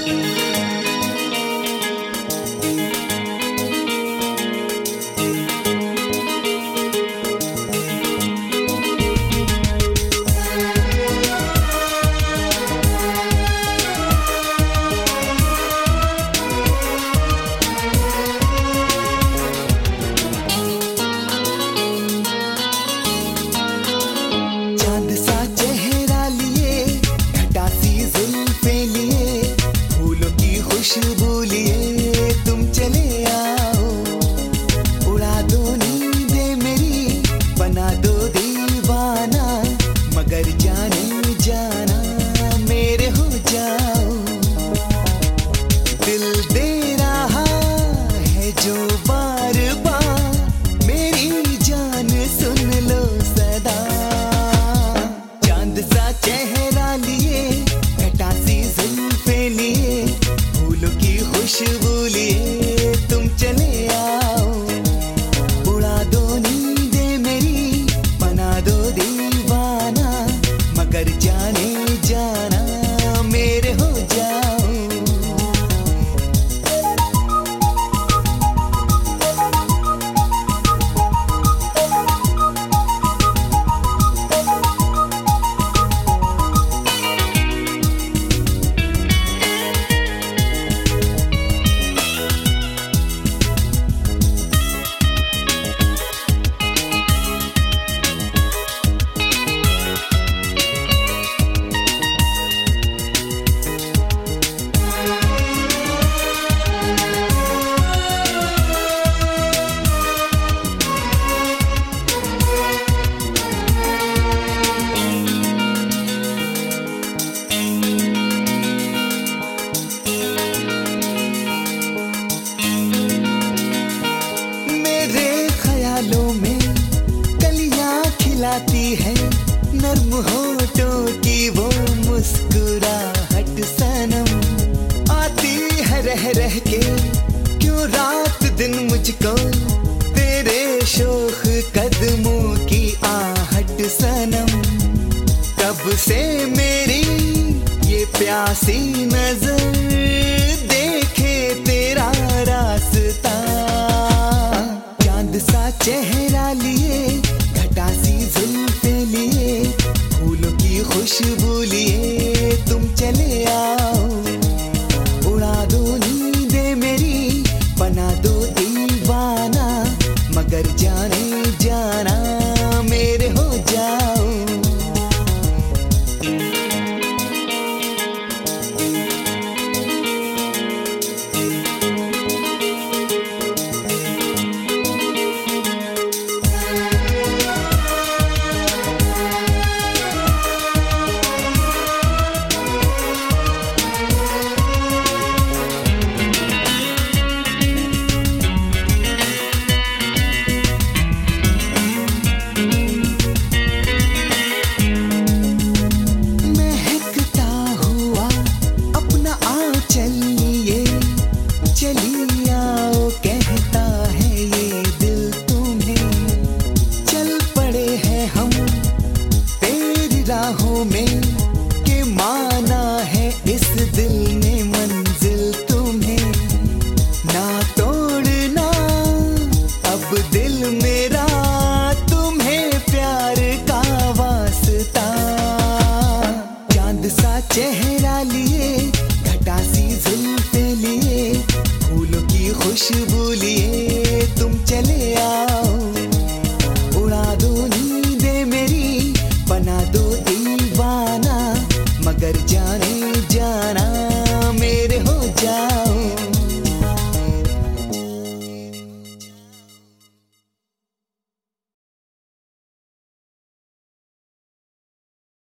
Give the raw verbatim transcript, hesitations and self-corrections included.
खुशबू लिए तुम चले आओ, उड़ा दो नींदे मेरी, बना दो दीवाना, मगर जाने जाना मेरे हो जाओ। दिल दे रहा है जो बार बार, मेरी जान सुन लो सदा। चांद सा चेहरा लिए, घटा सी जुल्फे लिए, फूलों की खुशबू लिए तुम चले आओ, उड़ा दो नींदे मेरी, बना दो दीवाना, मगर जाने जाना मेरे हो जाओ। ख्यालों में कलियां खिलाती है, नर्म होठों की वो मुस्कुराहट सनम, आती है रह रह के क्यों रात दिन मुझको, तेरे शोख कदमों की आहट सनम। कब से मेरी ये प्यासी नजर